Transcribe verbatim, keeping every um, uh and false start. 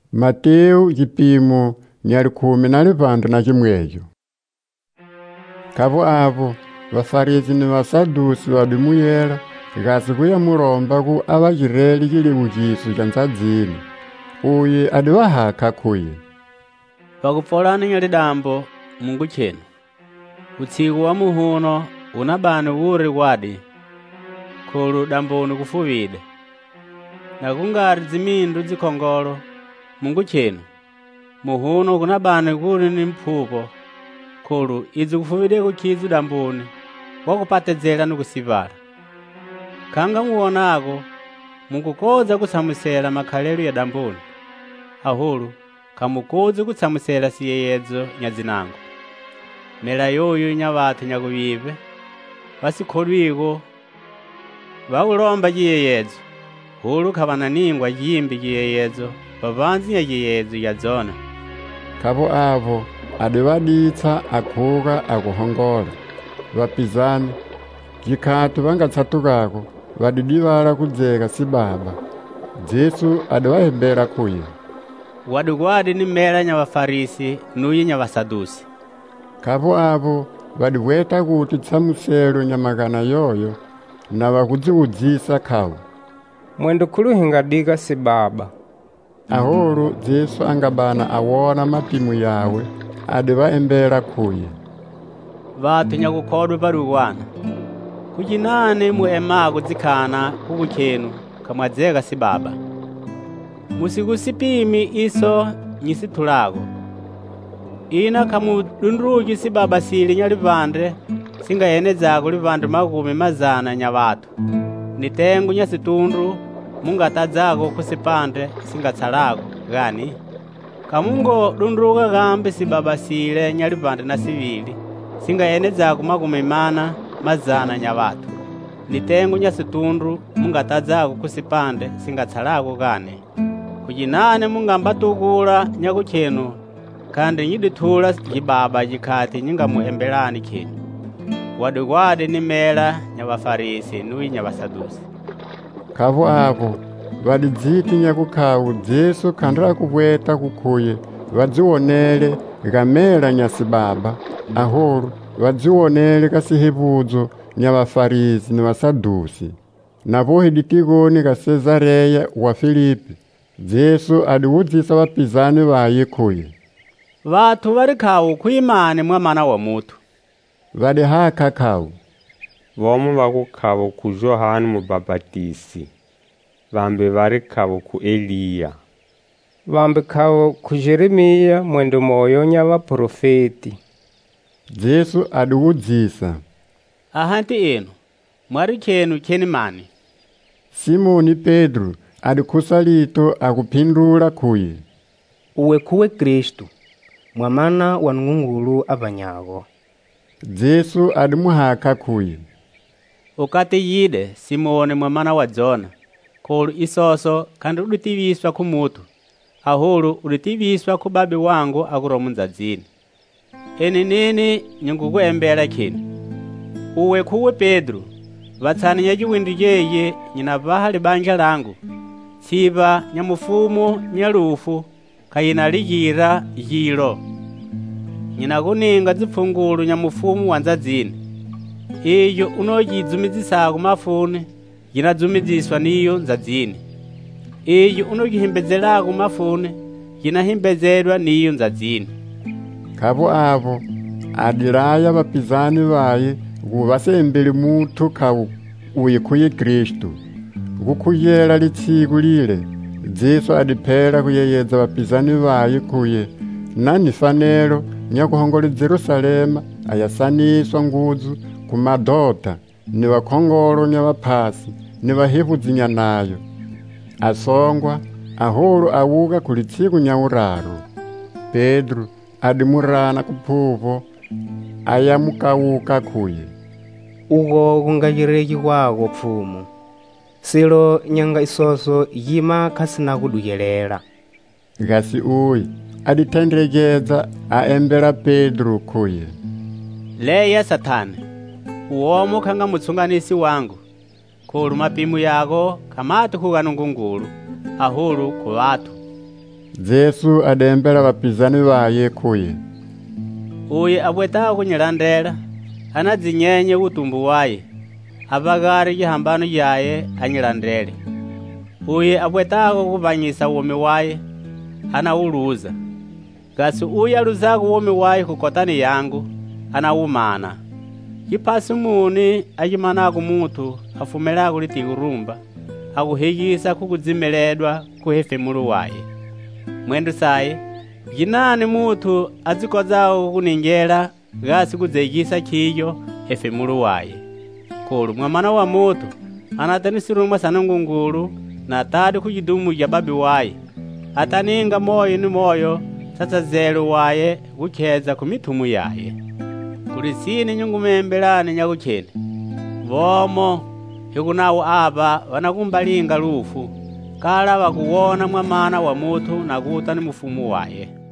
Mateu chipimo nyali kumi na livanda na chimwecho. Kavo avo vafarisi ni vasadusi vadimuyela gasi kuya mulomba ku avachireli chilimu chisu cha ntsadzini. Uye adivahaka kuye pakupfolana nyali dambo Mungu chenu utsiku wa muhuno unabani wuri wadi khulu damboni kufuvide na kungari zimindu zikhongolo Mungu chenu muhuno kunabani kuli ni mphupo khulu izi kufuvide kukhizu damboni wakupatezela ni kusivala khanga muwonako mukukoza kutsamusela makhalelo ya damboni ahulu kamukozi kutsamusela siyeyedzo nyazinango mela yoyo nyavatu nyakuvive vasikholwiko vaulomba chiyeyedzo hulu khavananingwa chiyimbi chiyeyedzo vavanzi nya chiyeyedzo ya dzona. Kavo avo adivaditsa akhuka akuhongola vapizani chikhatu vangatsatukako vadidivala kudzeka sibaba. Jesu adivahembera kuye wadikwadi ni mela nya vafarisi nuyi nya vasadusi. Kavo avo vadivweta kuti tsamuselo nyamakana yoyo na vakudziudzisa khawo mwendo khuluhingadika sibaba. Ahulu Jesu angabana awona matimu yawe adivahembera kuye vatu nyakukhodwe paluwana kuchinane muemako dzikhana kukuchenu kamwadzeka sibaba musikusipimi iso nyisithulako ina kamudunduki sibaba sili nyalivande singayenezako livande makumi mazana nya vatu nitengu nyasitundu mungatadzako kusipande singatsalako gani kamungo dunduka kambe sibaba sile nyalivande na sivili singayenezako makumi mana mazana nya vatu nitengu nyasitundu mungatadzako kusipande singatsalako gani kuchinane mungambatukula nyakuchenu kandi nyidithula chibaba chikhati nyingamuhembelani khenu wadikwadi ni mela nya vafarisi nuyi nya vasadusi. Kavo avo vadidziti nyakukhawu Jesu khandi akuvweta kukhuye vadziwonele kamela nya sibaba ahulu vadziwonele kasihevudzo nya vafarisi ni vasadusi. Navohidi tikoni ka Sezareya wa Filipi Jesu adiwudzisa vapizani vaye kuye vatu vari khawu khuyimani mwamana wa mutu vadihaka khawu vomo vakukhawu ku Johani Mubapatisi vambe vari khawu ku Eliya vambe khawu ku Jeremiya mwendo moyo nya vaprofeti. Jesu adiwudzisa ahanti inu mwari chenu cheni mani. Simoni Pedro adikhusalito akuphindula kuye uwe kuwe Kristu mwamana wa Nungungulu avanyago. Jesu adimuhaka kuye ukatiyide Simoni mwamana wa Jona khulu isoso kandi uditiviswa khumutu ahulu uditiviswa khu babi wangu akuromu ndzadzini eni nini nyingukuembela khenu uwe khuwe Pedro vatsani nya chiwindi cheye nyina vaha libanja langu tsiva nyamufumu nyalufu kayina lijira yilo nyina kuninga dzipfungulu nyamufumu wa ndzadzini iyo unojidzumizisako mafuni yinadzumiziswa niyo ndzadzini iyo unojihimbedzelako mafuni yinahimbedzedwa niyo ndzadzini. Kavo avo adilaya vapizani vaye kuvasembele mutu khawu uye kuye Kristu kukhuyela litsiku lile Jesu adiphela kuyeyedza vapizani vaye kuye nani fanelo nyakuhongola Jerusalema ayasaniswa ngudzu ku madota ni vakhongolo nya vaphasi ni vahevudzi nya nayo asongwa ahulu awuka ku litsiku nya uraru. Pedro adimurana kuphuvo ayamukawuka kuye uko kungachireki kwako pfumu silo nyanga isoso yima khasina kuduyelela. Gasi uyi adithendekeza aembera Pedro kuye leya Satani uomo khanga mutsunganisi wangu khulu mapimu yako khamati khukana Nungungulu ahulu ku vatu. Jesu adembela bapizani baye kuye. Uye abweta kunyilandela anazinyenye utumbu waye abagari gihambano yaye anyilandele. Uye abwetako kubanyisa womi waye anauluza. Gasi uye aluzaku womi waye kukotani yangu anawumana. Kipasi muni ajimanaku mutu afumelaku litigurumba akuhigisa kukuzimeledwa kuhefemulu waye. Mwendu saye jinani mutu azikozao kuningela gasi kuzegisa kiyo hefemulu waye. Kulu mwamana wa mutu anatanisirumwa sana ngungulu na tadi kujidumu ya babi waye. Ataninga moyo ni moyo sasa zelu waye gukeza kumitumu yaye. Kulisini nyungumembelani nyakuchene. Vomo hikunawo aba wanakumbalinga lufu kala wakuwona mwamana wa mutu na kuta ni mufumu waye.